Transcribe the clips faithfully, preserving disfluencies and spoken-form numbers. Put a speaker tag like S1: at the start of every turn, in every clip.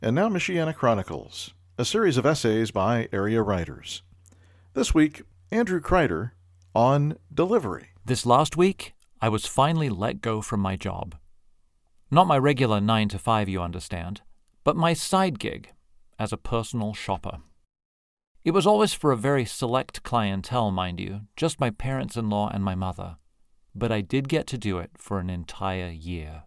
S1: And now Michiana Chronicles, a series of essays by area writers. This week, Andrew Kreider on delivery.
S2: This last week, I was finally let go from my job. Not my regular nine to five, you understand, but my side gig as a personal shopper. It was always for a very select clientele, mind you, just my parents-in-law and my mother, but I did get to do it for an entire year.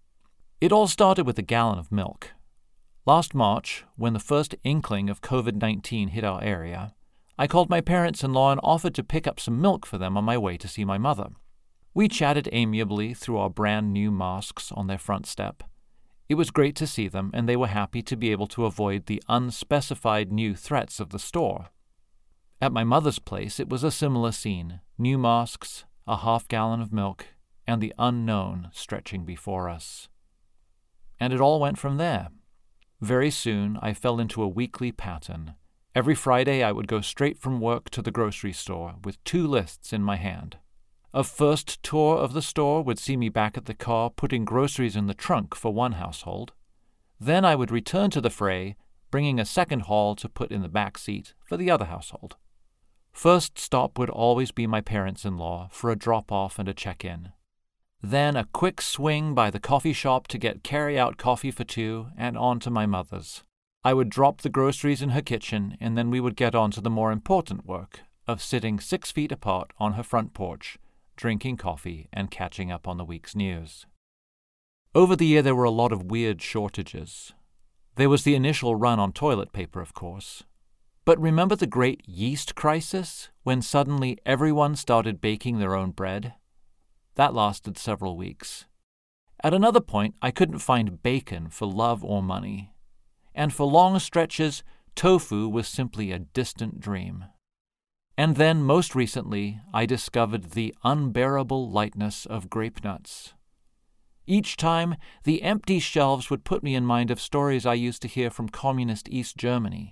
S2: It all started with a gallon of milk. Last March, when the first inkling of covid nineteen hit our area, I called my parents-in-law and offered to pick up some milk for them on my way to see my mother. We chatted amiably through our brand new masks on their front step. It was great to see them, and they were happy to be able to avoid the unspecified new threats of the store. At my mother's place, it was a similar scene: new masks, a half gallon of milk, and the unknown stretching before us. And it all went from there. Very soon, I fell into a weekly pattern. Every Friday, I would go straight from work to the grocery store with two lists in my hand. A first tour of the store would see me back at the car putting groceries in the trunk for one household. Then I would return to the fray, bringing a second haul to put in the back seat for the other household. First stop would always be my parents-in-law for a drop-off and a check-in. Then a quick swing by the coffee shop to get carry-out coffee for two and on to my mother's. I would drop the groceries in her kitchen, and then we would get on to the more important work of sitting six feet apart on her front porch, drinking coffee and catching up on the week's news. Over the year, there were a lot of weird shortages. There was the initial run on toilet paper, of course. But remember the great yeast crisis, when suddenly everyone started baking their own bread? That lasted several weeks. At another point, I couldn't find bacon for love or money. And for long stretches, tofu was simply a distant dream. And then, most recently, I discovered the unbearable lightness of grape nuts. Each time, the empty shelves would put me in mind of stories I used to hear from communist East Germany.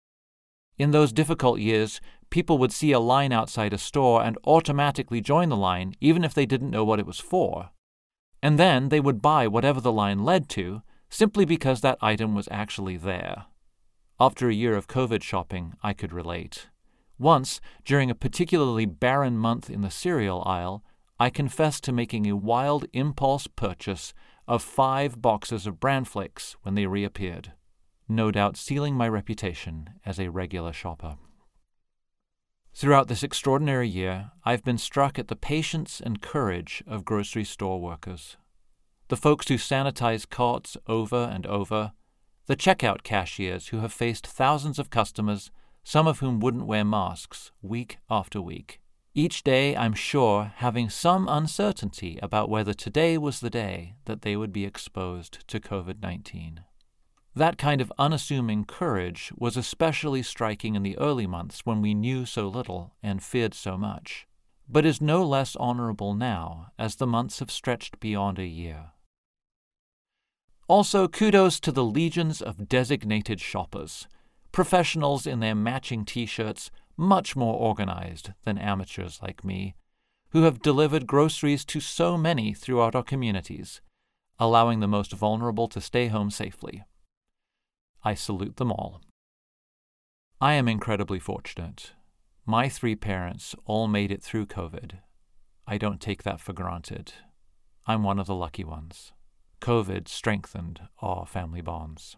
S2: In those difficult years, people would see a line outside a store and automatically join the line, even if they didn't know what it was for. And then they would buy whatever the line led to, simply because that item was actually there. After a year of COVID shopping, I could relate. Once, during a particularly barren month in the cereal aisle, I confessed to making a wild impulse purchase of five boxes of Bran Flakes when they reappeared, no doubt sealing my reputation as a regular shopper. Throughout this extraordinary year, I've been struck at the patience and courage of grocery store workers. The folks who sanitize carts over and over, the checkout cashiers who have faced thousands of customers, some of whom wouldn't wear masks, week after week. Each day, I'm sure, having some uncertainty about whether today was the day that they would be exposed to covid nineteen. That kind of unassuming courage was especially striking in the early months when we knew so little and feared so much, but is no less honorable now as the months have stretched beyond a year. Also, kudos to the legions of designated shoppers, professionals in their matching t-shirts, much more organized than amateurs like me, who have delivered groceries to so many throughout our communities, allowing the most vulnerable to stay home safely. I salute them all. I am incredibly fortunate. My three parents all made it through COVID. I don't take that for granted. I'm one of the lucky ones. COVID strengthened our family bonds.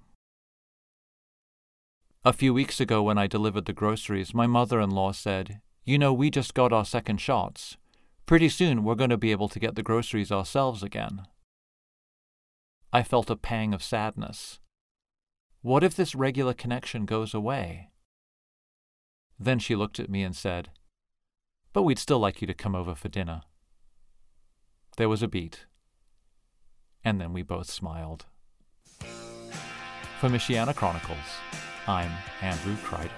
S2: A few weeks ago when I delivered the groceries, my mother-in-law said, "You know, we just got our second shots. Pretty soon we're going to be able to get the groceries ourselves again." I felt a pang of sadness. What if this regular connection goes away? Then she looked at me and said, "But we'd still like you to come over for dinner." There was a beat, and then we both smiled. For Michiana Chronicles, I'm Andrew Kreider.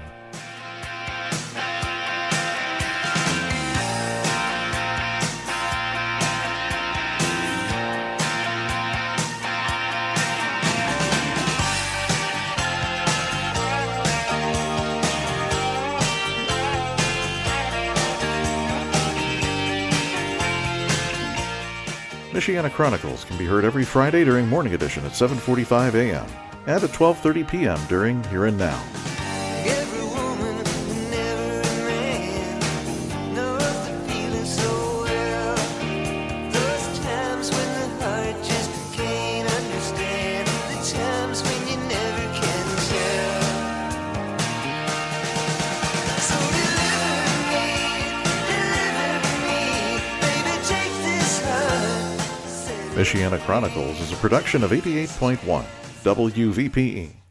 S1: Michiana Chronicles can be heard every Friday during Morning Edition at seven forty-five a.m. and at twelve thirty p.m. during Here and Now.
S3: Every woman and every man knows the feeling so well. Those times when the heart just can't understand, the times when you never can tell. So deliver me, deliver me, baby, take this heart.
S1: Michiana Chronicles is a production of eighty-eight point one W V P E.